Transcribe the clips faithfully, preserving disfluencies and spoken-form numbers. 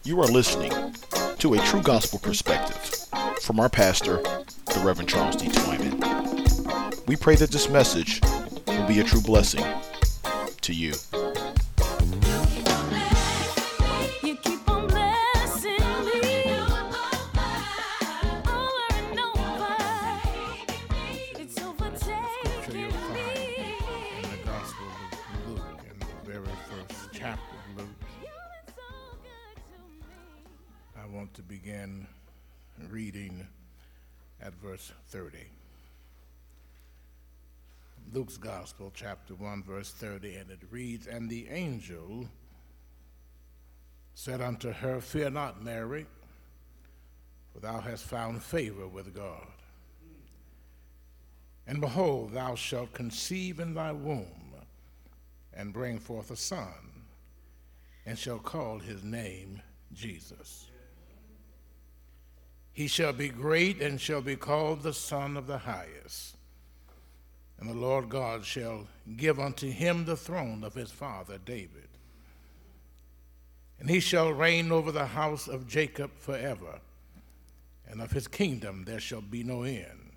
You are listening to a true gospel perspective from our pastor, the Reverend Charles D. Twyman. We pray that this message will be a true blessing to you. To begin reading at verse thirty. Luke's Gospel, chapter one, verse thirty, and it reads, "And the angel said unto her, Fear not, Mary, for thou hast found favor with God. And behold, thou shalt conceive in thy womb, and bring forth a son, and shall call his name Jesus. He shall be great and shall be called the Son of the Highest. And the Lord God shall give unto him the throne of his father David. And he shall reign over the house of Jacob forever, and of his kingdom there shall be no end.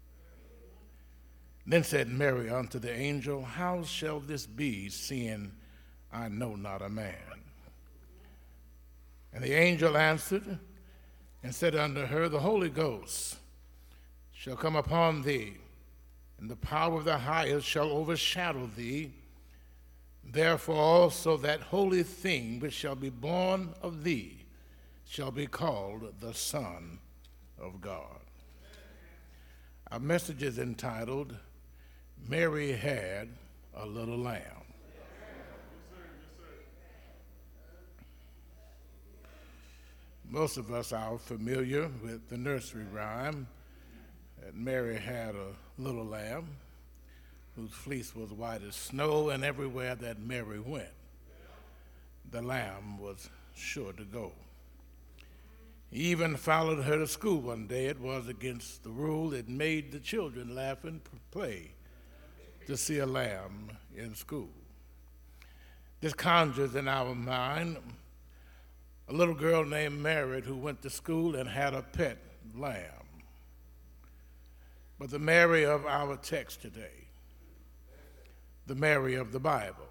Then said Mary unto the angel, How shall this be, seeing I know not a man? And the angel answered, and said unto her, The Holy Ghost shall come upon thee, and the power of the highest shall overshadow thee. Therefore also that holy thing which shall be born of thee shall be called the Son of God." Our message is entitled, Mary Had a Little Lamb. Most of us are familiar with the nursery rhyme that Mary had a little lamb whose fleece was white as snow, and everywhere that Mary went, the lamb was sure to go. He even followed her to school one day. It was against the rule. It made the children laugh and play to see a lamb in school. This conjures in our mind a little girl named Mary who went to school and had a pet lamb. But the Mary of our text today, the Mary of the Bible,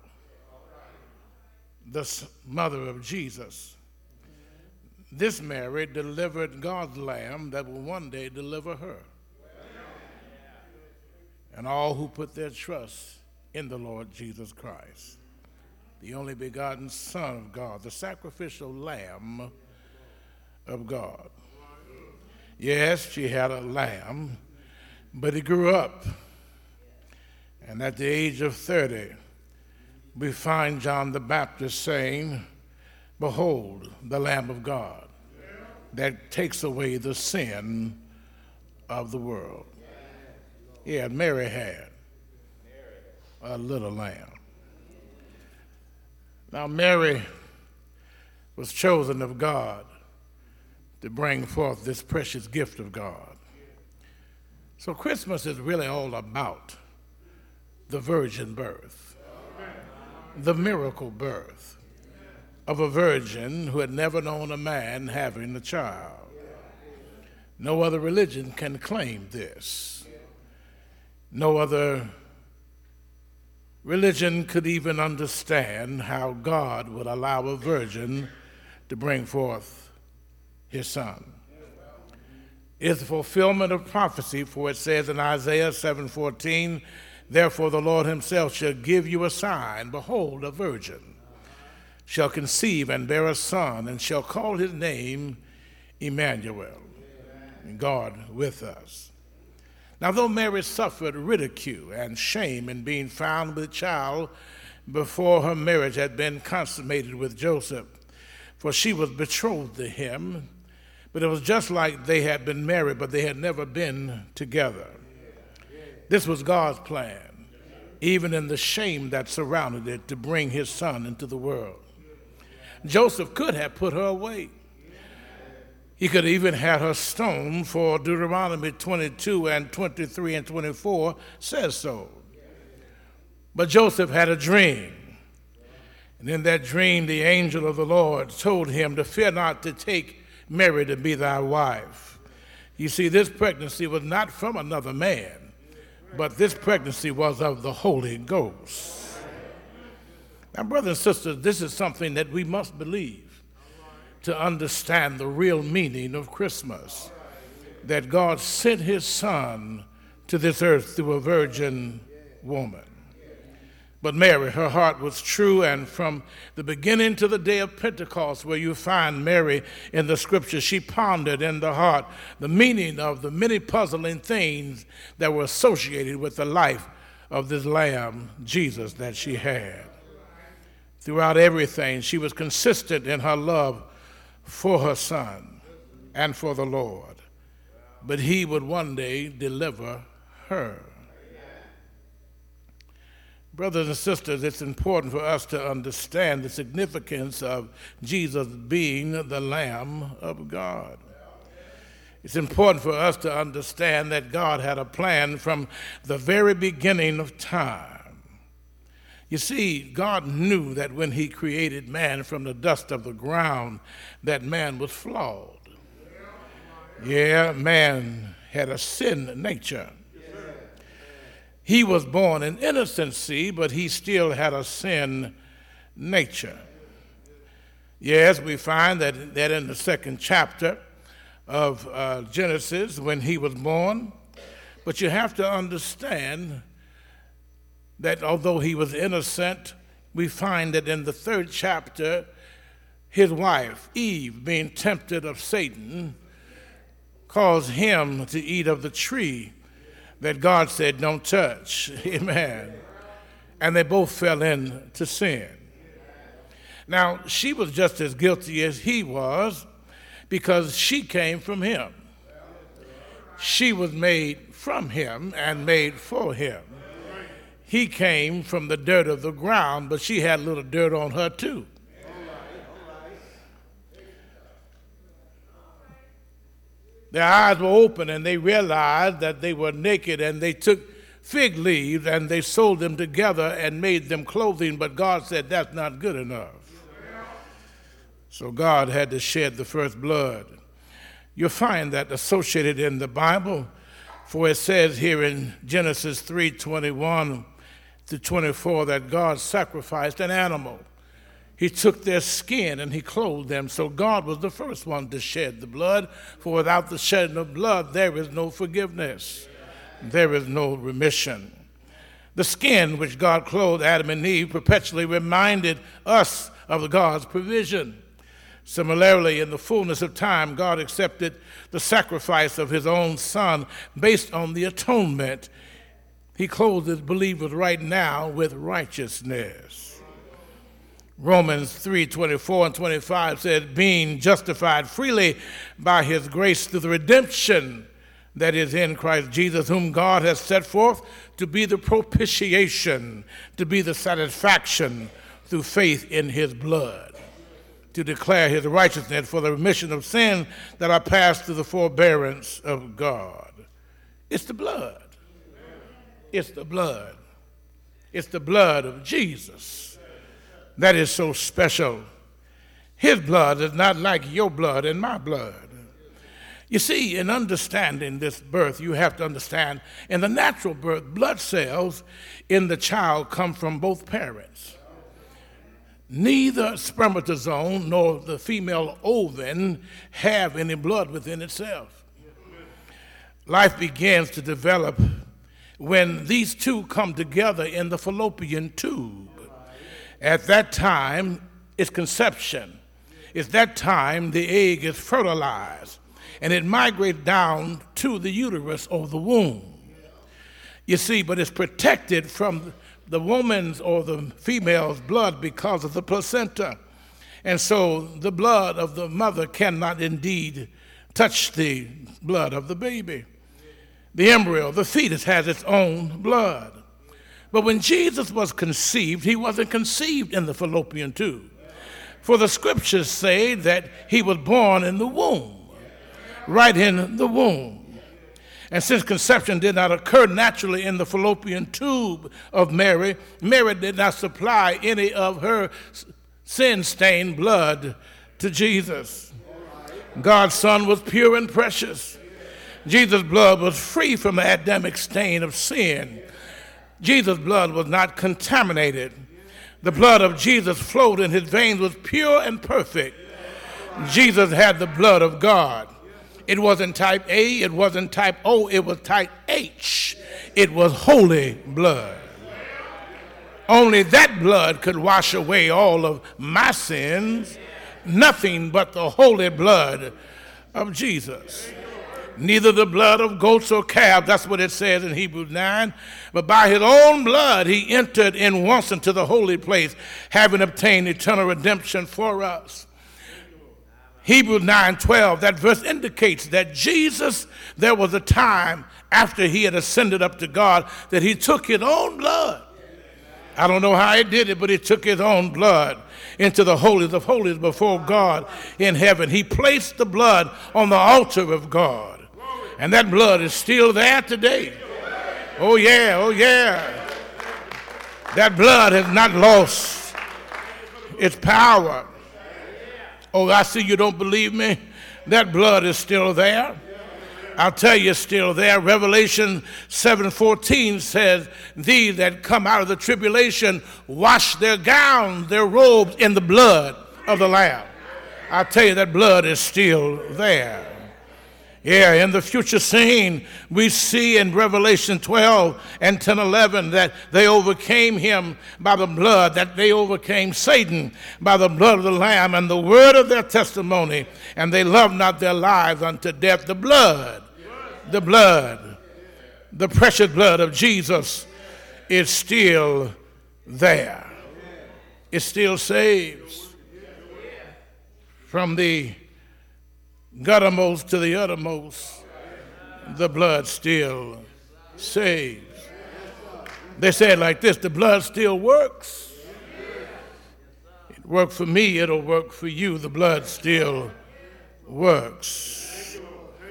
the mother of Jesus, this Mary delivered God's lamb that will one day deliver her. And all who put their trust in the Lord Jesus Christ, the only begotten Son of God, the sacrificial Lamb of God. Yes, she had a lamb, but he grew up. And at the age of thirty, we find John the Baptist saying, Behold, the Lamb of God that takes away the sin of the world. Yeah, Mary had a little lamb. Now, Mary was chosen of God to bring forth this precious gift of God. So Christmas is really all about the virgin birth, the miracle birth of a virgin who had never known a man having a child. No other religion can claim this. No other religion could even understand how God would allow a virgin to bring forth his son. It's the fulfillment of prophecy, for it says in Isaiah seven fourteen, Therefore the Lord himself shall give you a sign. Behold, a virgin shall conceive and bear a son, and shall call his name Emmanuel, God with us. Now, though Mary suffered ridicule and shame in being found with child before her marriage had been consummated with Joseph, for she was betrothed to him, but it was just like they had been married, but they had never been together. This was God's plan, even in the shame that surrounded it, to bring his son into the world. Joseph could have put her away. He could even had her stoned, for Deuteronomy twenty-two and twenty-three and twenty-four says so. But Joseph had a dream, And in that dream, the angel of the Lord told him to fear not to take Mary to be thy wife. You see, this pregnancy was not from another man, but this pregnancy was of the Holy Ghost. Now, brothers and sisters, this is something that we must believe to understand the real meaning of Christmas, that God sent his son to this earth through a virgin woman. But Mary, her heart was true, and from the beginning to the day of Pentecost, where you find Mary in the scripture, she pondered in the heart the meaning of the many puzzling things that were associated with the life of this lamb, Jesus, that she had. Throughout everything, she was consistent in her love for her son and for the Lord. But he would one day deliver her. Brothers and sisters, it's important for us to understand the significance of Jesus being the Lamb of God. It's important for us to understand that God had a plan from the very beginning of time. You see, God knew that when he created man from the dust of the ground, that man was flawed. Yeah, man had a sin nature. He was born in innocency, but he still had a sin nature. Yes, we find that, that in the second chapter of uh, Genesis, when he was born. But you have to understand that although he was innocent, we find that in the third chapter, his wife, Eve, being tempted of Satan, caused him to eat of the tree that God said don't touch. Amen. And they both fell into sin. Now, she was just as guilty as he was because she came from him. She was made from him and made for him. He came from the dirt of the ground, but she had a little dirt on her too. Their eyes were open and they realized that they were naked, and they took fig leaves and they sewed them together and made them clothing, but God said that's not good enough. So God had to shed the first blood. You'll find that associated in the Bible, for it says here in Genesis three twenty-one to twenty-four that God sacrificed an animal. He took their skin and he clothed them. So God was the first one to shed the blood, for without the shedding of blood, there is no forgiveness. There is no remission. The skin which God clothed Adam and Eve perpetually reminded us of God's provision. Similarly, in the fullness of time, God accepted the sacrifice of his own son based on the atonement. He clothed his believers right now with righteousness. Romans three twenty-four and twenty-five said, being justified freely by his grace through the redemption that is in Christ Jesus, whom God has set forth to be the propitiation, to be the satisfaction through faith in his blood, to declare his righteousness for the remission of sins that are passed through the forbearance of God. It's the blood. It's the blood. It's the blood of Jesus that is so special. His blood is not like your blood and my blood. You see, in understanding this birth, you have to understand in the natural birth, blood cells in the child come from both parents. Neither spermatozoon nor the female ovum have any blood within itself. Life begins to develop when these two come together in the fallopian tube. At that time, it's conception. It's that time the egg is fertilized, and it migrates down to the uterus or the womb. You see, but it's protected from the woman's or the female's blood because of the placenta. And so the blood of the mother cannot indeed touch the blood of the baby. The embryo, the fetus, has its own blood. But when Jesus was conceived, he wasn't conceived in the fallopian tube. For the scriptures say that he was born in the womb, right in the womb. And since conception did not occur naturally in the fallopian tube of Mary, Mary did not supply any of her sin-stained blood to Jesus. God's Son was pure and precious. Jesus' blood was free from the Adamic stain of sin. Jesus' blood was not contaminated. The blood of Jesus flowed in his veins, was pure and perfect. Jesus had the blood of God. It wasn't type A, it wasn't type O, it was type H. It was holy blood. Only that blood could wash away all of my sins. Nothing but the holy blood of Jesus. Neither the blood of goats or calves, that's what it says in Hebrews nine, but by his own blood he entered in once into the holy place, having obtained eternal redemption for us. Hebrews nine twelve, that verse indicates that Jesus, there was a time after he had ascended up to God that he took his own blood. I don't know how he did it, but he took his own blood into the holies of holies before God in heaven. He placed the blood on the altar of God. And that blood is still there today. Oh yeah, oh yeah. That blood has not lost its power. Oh, I see you don't believe me. That blood is still there. I'll tell you, it's still there. Revelation seven fourteen says, these that come out of the tribulation wash their gowns, their robes in the blood of the Lamb. I'll tell you, that blood is still there. Yeah, in the future scene, we see in Revelation twelve and ten eleven that they overcame him by the blood, that they overcame Satan by the blood of the Lamb and the word of their testimony, and they loved not their lives unto death. The blood, the blood, the precious blood of Jesus is still there. It still saves from the guttermost to the uttermost. The blood still saves. They say it like this: the blood still works. It worked for me, it'll work for you. The blood still works.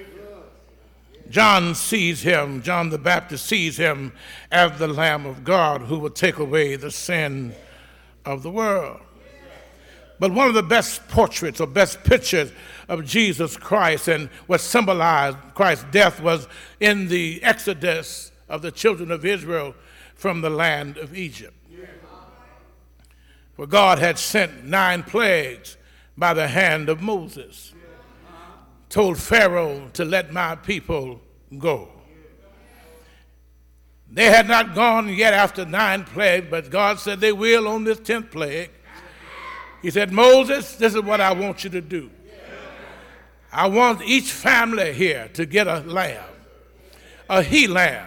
John sees him, John the Baptist sees him as the Lamb of God who will take away the sin of the world. But one of the best portraits or best pictures of Jesus Christ and what symbolized Christ's death was in the exodus of the children of Israel from the land of Egypt. For God had sent nine plagues by the hand of Moses, told Pharaoh to let my people go. They had not gone yet after nine plagues, but God said they will on this tenth plague. He said, Moses, this is what I want you to do. I want each family here to get a lamb, a he lamb,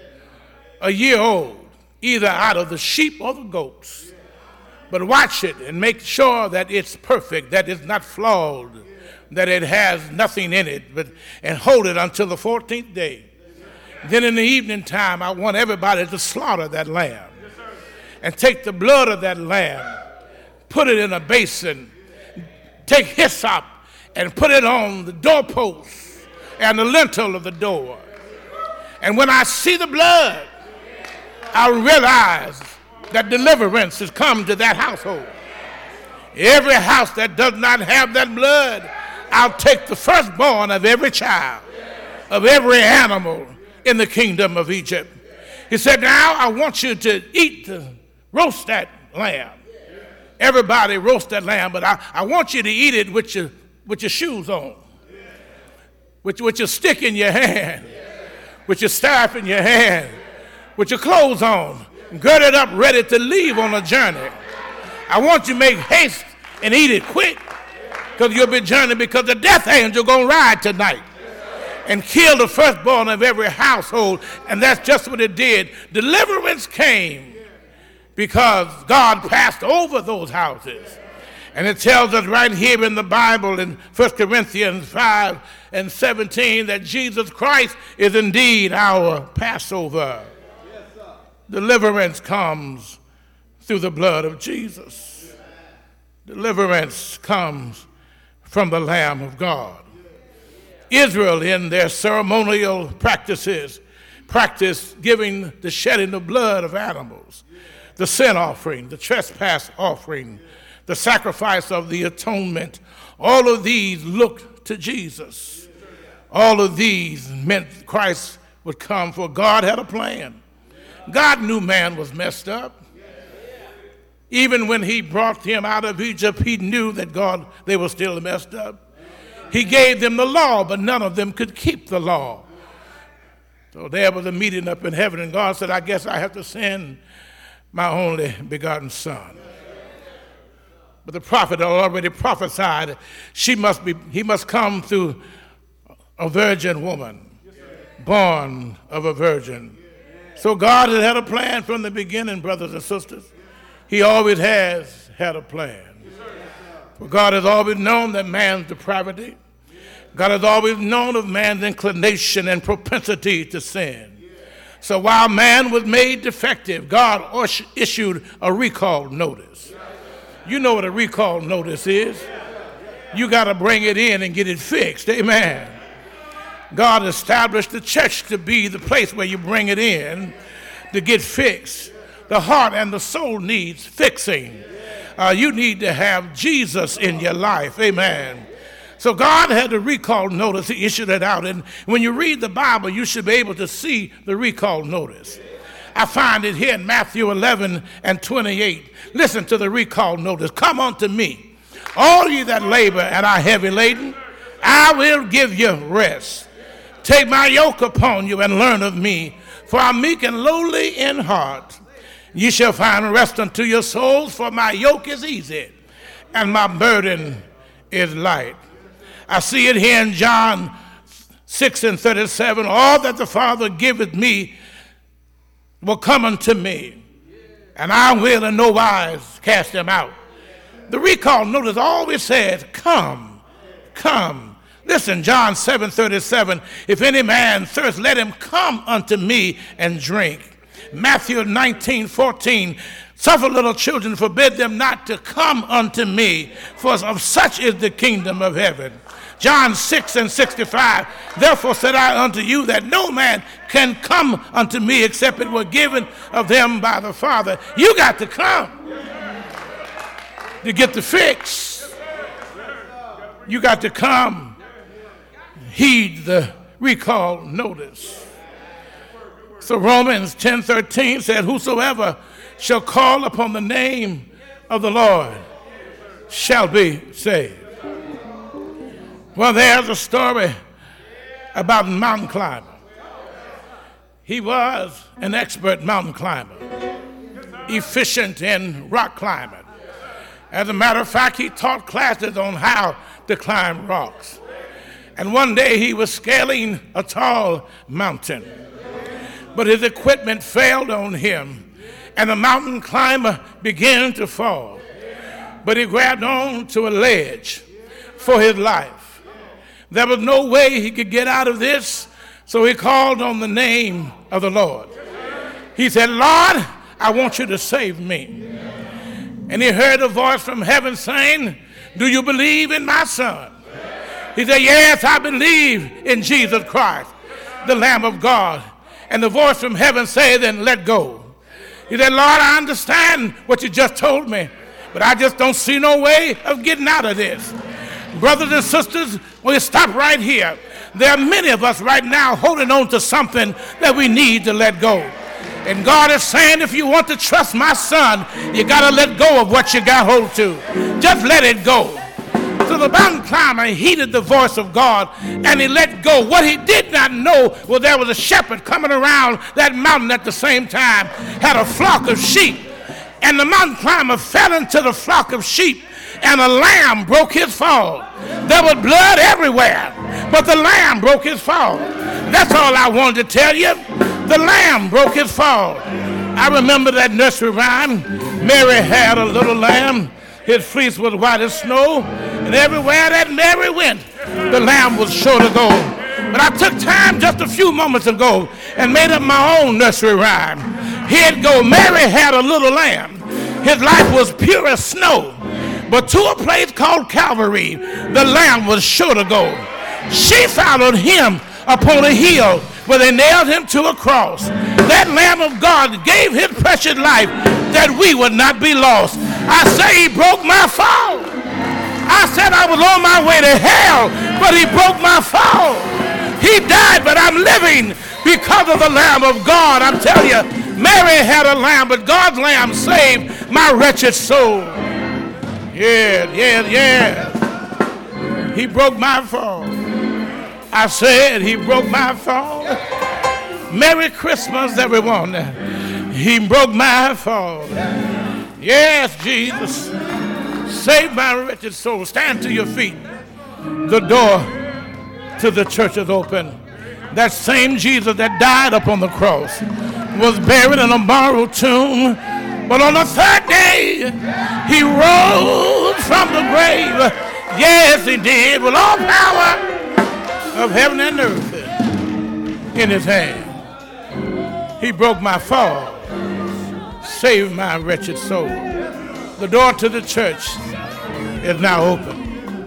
a year old, either out of the sheep or the goats. But watch it and make sure that it's perfect, that it's not flawed, that it has nothing in it, but and hold it until the fourteenth day. Then in the evening time, I want everybody to slaughter that lamb and take the blood of that lamb, put it in a basin, take hyssop and put it on the doorpost and the lintel of the door. And when I see the blood, I realize that deliverance has come to that household. Every house that does not have that blood, I'll take the firstborn of every child, of every animal in the kingdom of Egypt. He said, now I want you to eat, the, roast that lamb. Everybody roast that lamb, but I, I want you to eat it with your, with your shoes on, with, with your stick in your hand, with your staff in your hand, with your clothes on, girded up, ready to leave on a journey. I want you to make haste and eat it quick, because you'll be journeying, because the death angel going to ride tonight and kill the firstborn of every household. And that's just what it did. Deliverance came because God passed over those houses. And it tells us right here in the Bible in First Corinthians five and seventeen that Jesus Christ is indeed our Passover. Deliverance comes through the blood of Jesus. Deliverance comes from the Lamb of God. Israel, in their ceremonial practices, practiced giving the shedding of blood of animals, the sin offering, the trespass offering, the sacrifice of the atonement. All of these looked to Jesus. All of these meant Christ would come, for God had a plan. God knew man was messed up. Even when he brought him out of Egypt, he knew that God, they were still messed up. He gave them the law, but none of them could keep the law. So there was a meeting up in heaven, and God said, I guess I have to send my only begotten son. But the prophet had already prophesied, she must be, he must come through a virgin woman, born of a virgin. So God had had a plan from the beginning, brothers and sisters. He always has had a plan. For God has always known that man's depravity. God has always known of man's inclination and propensity to sin. So while man was made defective, God issued a recall notice. You know what a recall notice is. You got to bring it in and get it fixed. Amen. God established the church to be the place where you bring it in to get fixed. The heart and the soul needs fixing. Uh, you need to have Jesus in your life. Amen. So God had a recall notice. He issued it out. And when you read the Bible, you should be able to see the recall notice. I find it here in Matthew eleven and twenty-eight. Listen to the recall notice. Come unto me, all ye that labor and are heavy laden, I will give you rest. Take my yoke upon you and learn of me, for I am meek and lowly in heart. Ye shall find rest unto your souls, for my yoke is easy and my burden is light. I see it here in John six and thirty-seven. All that the Father giveth me will come unto me, and I will in no wise cast them out. The recall notice always says, come, come. Listen, John seven thirty-seven, if any man thirst, let him come unto me and drink. Matthew nineteen fourteen, suffer little children, forbid them not to come unto me, for of such is the kingdom of heaven. John six and sixty-five, therefore said I unto you that no man can come unto me except it were given of them by the Father. You got to come to get the fix. You got to come. Heed the recall notice. So Romans ten thirteen said, whosoever shall call upon the name of the Lord shall be saved. Well, there's a story about a mountain climber. He was an expert mountain climber, efficient in rock climbing. As a matter of fact, he taught classes on how to climb rocks. And one day he was scaling a tall mountain, but his equipment failed on him, and the mountain climber began to fall. But he grabbed on to a ledge for his life. There was no way he could get out of this, so he called on the name of the Lord. He said, Lord, I want you to save me. And he heard a voice from heaven saying, do you believe in my son? He said, yes, I believe in Jesus Christ, the Lamb of God. And the voice from heaven said, then let go. He said, Lord, I understand what you just told me, but I just don't see no way of getting out of this. Brothers and sisters, we'll stop right here. There are many of us right now holding on to something that we need to let go. And God is saying, if you want to trust my son, you got to let go of what you got hold to. Just let it go. So the mountain climber heeded the voice of God, and he let go. What he did not know was there was a shepherd coming around that mountain at the same time, had a flock of sheep. And the mountain climber fell into the flock of sheep, and a lamb broke his fall. There was blood everywhere, but the lamb broke his fall. That's all I wanted to tell you. The lamb broke his fall. I remember that nursery rhyme. Mary had a little lamb. His fleece was white as snow, and everywhere that Mary went, the lamb was sure to go. But I took time just a few moments ago and made up my own nursery rhyme. Here it go. Mary had a little lamb. His life was pure as snow. But to a place called Calvary, the lamb was sure to go. She followed him upon a hill where they nailed him to a cross. That Lamb of God gave his precious life that we would not be lost. I say he broke my fall. I said I was on my way to hell, but he broke my fall. He died, but I'm living because of the Lamb of God. I'm telling you, Mary had a lamb, but God's lamb saved my wretched soul. Yeah, yeah, yeah. He broke my fall. I said he broke my fall. Merry Christmas, everyone. He broke my fall. Yes, Jesus. Save my wretched soul. Stand to your feet. The door to the church is open. That same Jesus that died upon the cross was buried in a borrowed tomb. But on the third day, he rose from the grave. Yes, he did, with all power of heaven and earth in his hand. He broke my fall, saved my wretched soul. The door to the church is now open.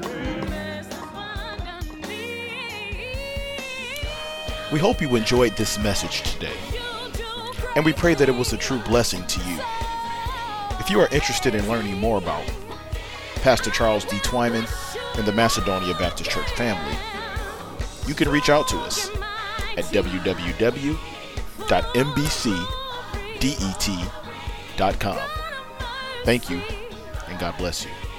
We hope you enjoyed this message today, and we pray that it was a true blessing to you. If you are interested in learning more about Pastor Charles D. Twyman and the Macedonia Baptist Church family, you can reach out to us at w w w dot m b c det dot com. Thank you, and God bless you.